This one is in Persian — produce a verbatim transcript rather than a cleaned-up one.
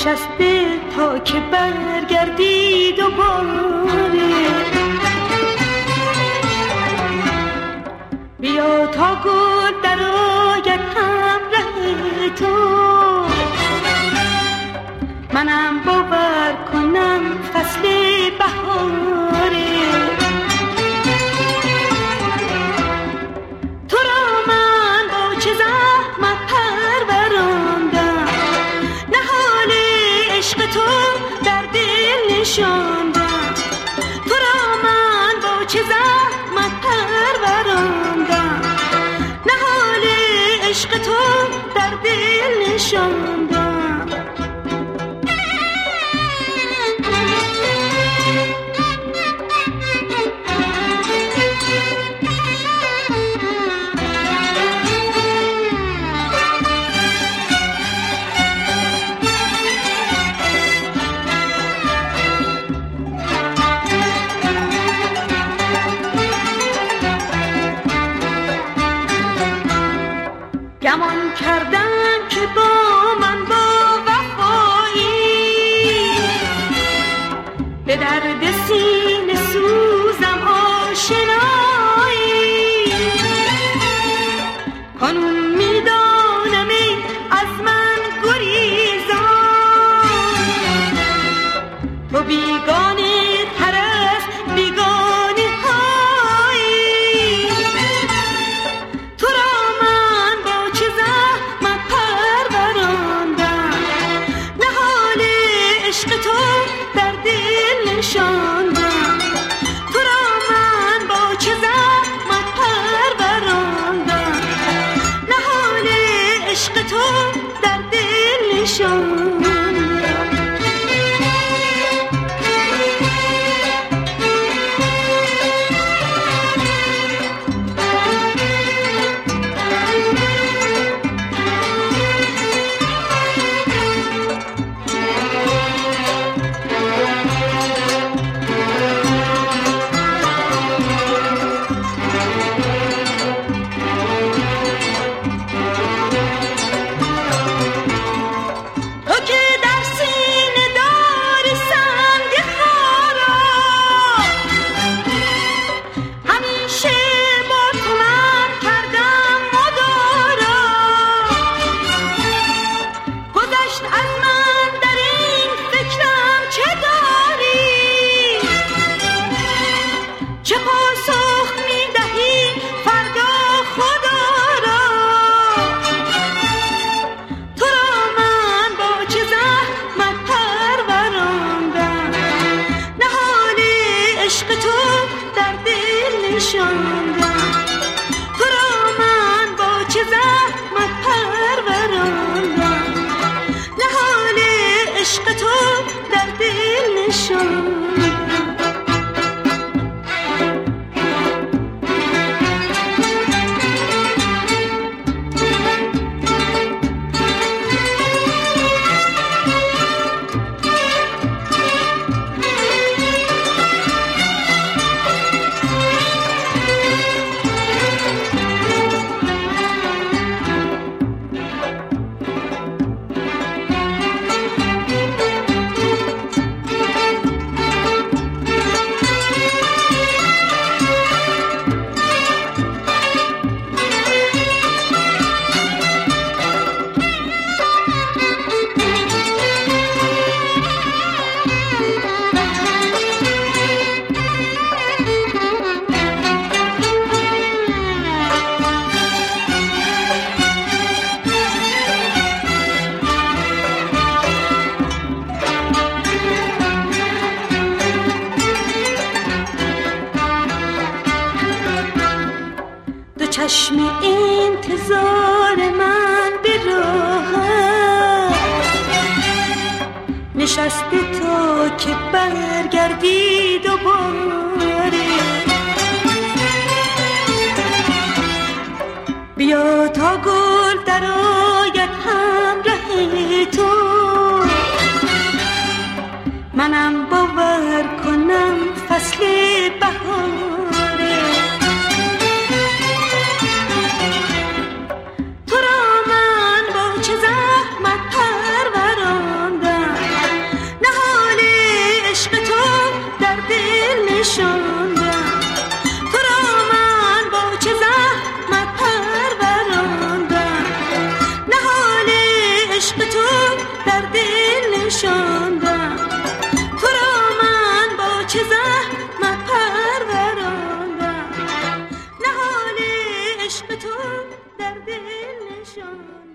نشسته تا که برگردی دوباره. بیا تا گل در آید همراه تو، منم باور کنم فصل بهاره. تو را من با چه زحمت پروراندم، نهال عشق تو در دل نشاندم. تو را من با چه زحمت پروراندم، نهال عشق تو در دل نشاندم. گمان کردم که با من با وفایی، به درد سینه سوزم آشنایی. کنون میدانم ای از من گریزان، تو بیگانه تر از بیگانه هایی. تو را من با چه زحمت پروراندم، نهال عشق تو در دل نشاندم. تو را من با چه زحمت پروراندم، نهال عشق تو در دل نشاندم. چشم انتظار من به راهت نشسته تا که برگردی دوباره. بیا تا گل در آید همراه تو، منم باور کنم فصل بهاره. تو را من با چه زحمت پروراندم، چه زحمت پروراندم، نهال عشق تو در دل نشاندم.